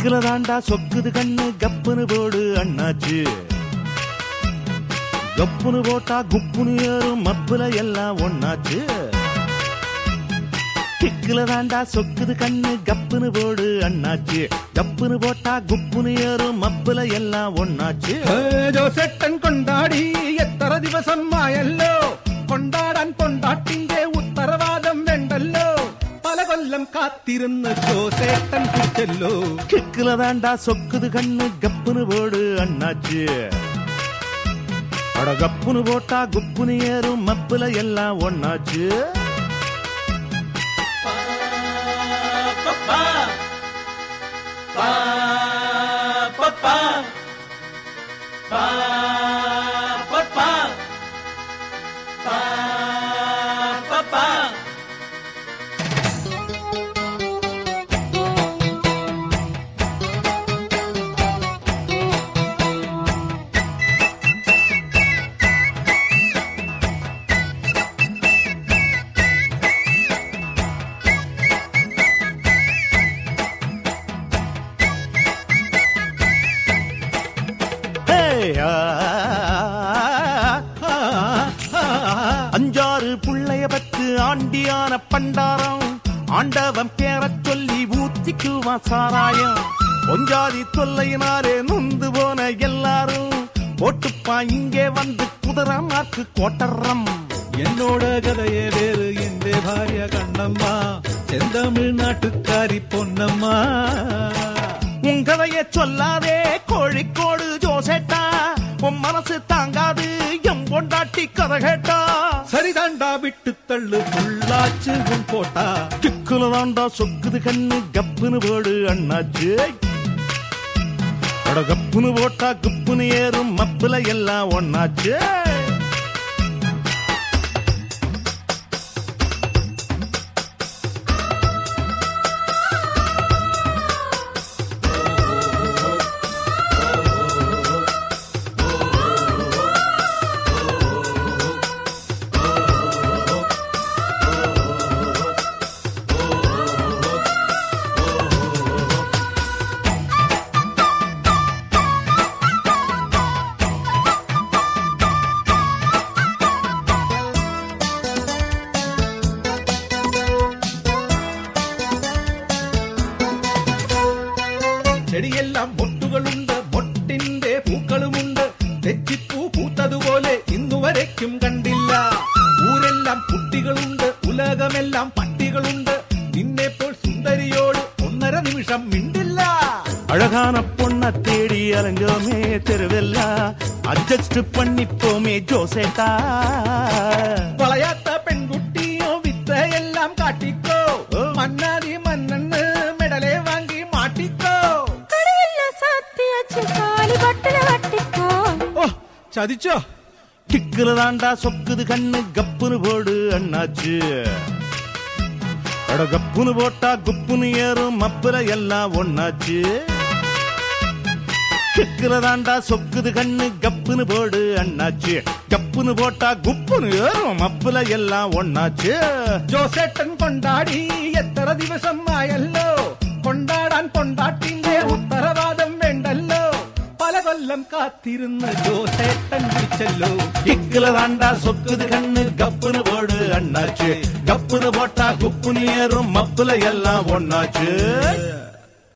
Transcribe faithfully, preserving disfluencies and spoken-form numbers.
கிக்குல தாண்டா சொக்குது கண்ணு கப்புனு போடு அண்ணாச்சு. கப்புனு போட்டா குப்புனு ஏறும் மப்புல எல்லாம் ஒண்ணாச்சு. கிக்குல தாண்டா சொக்குது கண்ணு கப்புனு போடு அண்ணாச்சு. கப்புனு போட்டா குப்புனு ஏறும் மப்புல எல்லாம் ஒண்ணாச்சு. ஜோசேட்டன் கொண்டாடி எத்தனை திவசம் ஆயல்லோ, கொண்டாடான் கொண்டாட்டிங்கே உத்தரவாதம் வேண்டல்லோ, பல கொல்லம் காத்திருந்த ஜோசேட்டன் பிடிச்சல்லோ. கிக்குல தாண்டா சொக்குது கண்ணு கப்புனு போடு அண்ணாச்சு. அட கப்புனு போட்டா குப்புனு ஏறும் மப்புல எல்லாம் ஒண்ணாச்சு. அஞ்சாறு புள்ளைய பத்து ஆண்டியான பண்டாரம், ஆண்டவன் பேரச் சொல்லி ஊத்திக்குவான் சாராயம். பொஞ்சாதி தொல்லையினாரே நொந்து போன எல்லாரும் போட்டுப்பா இங்கே வந்து குதிரை மார்க்கு கோட்டரம். என்னோட கதையே வேறு எந்த பாரிய கண்ணம்மா, செந்தமிழ் நாட்டுக்காரி பொன்னம்மா. உன் கதையை சொல்லாதே கோழிக்கோடு ஜோசேட்டா, உன் மனசு தாங்காது எம் கொண்டாட்டி கதை கேட்டா. சரிதாண்டா விட்டு தள்ளு புள்ளாச்சு உன் போட்டா. கிக்குல தாண்டா சொக்குது கண்ணு கப்புனு போடு அண்ணாச்சு. அட கப்புனு போட்டா குப்புனு ஏறும் மப்புல எல்லாம் ஒண்ணாச்சு. செடியெல்லாம் மொட்டுகளுண்டு, மொட்டிന്റെ പൂക്കളുമുണ്ട്, തെച്ചിപ്പൂ പൂത്തതുപോലെ ഇന്നുവരയ്ക്കും കണ്ടില്ല. ഊരെല്ലാം കുട്ടികളുണ്ട്, ഉലകമെല്ലാം പട്ടികളുണ്ട്, നിന്നെപ്പോൾ സുന്ദരിയോട് ഒന്നര നിമിഷം മിണ്ടില്ല. அழகான பொண்ண தேடி அலைஞ்சோமே தெருவெல்லாம், அட்ஜஸ்ட் பண்ணிப்போமே ஜோசேட்டா. വളയാത്ത പെൺകുട്ടിയോ വിത്തയെല്ലാം കാട്ടിക്കോ, മന്നാതി മണ്ണെന്ന് മെഡലെ വാങ്ങി മാട്ടിക്കോ. ചതിച്ചോ? கிக்குல தாண்டா சொக்குது கண்ணு கப்புனு போடு அண்ணாச்சு. அட கப்புனு போட்டா குப்புனு ஏறும் மப்புல எல்லாம் ஒண்ணாச்சு. கிக்குல தாண்டா சொக்குது கண்ணு கப்புனு போடு அண்ணாச்சு. கப்புனு போட்டா குப்புனு ஏறும் மப்புல எல்லாம் ஒண்ணாச்சு. ജോസേട്ടൻ കൊണ്ടാടി എത്ര ദിവസം ആയല്ലോ, കൊണ്ടാടാൻ കൊണ്ടാട്ടിന്റെ ഉത്തരവാദം വേണ്ടല്ലോ, പല കൊല്ലം കാത്തിരുന്ന ജോസേട്ടൻ വിളിച്ചല്ലോ. கிக்குல தாண்டா சொக்குது கண்ணு கப்புனு போடு அண்ணாச்சு. கப்புனு போட்டா குப்புனு ஏறும் மப்புல எல்லாம் ஒண்ணாச்சு.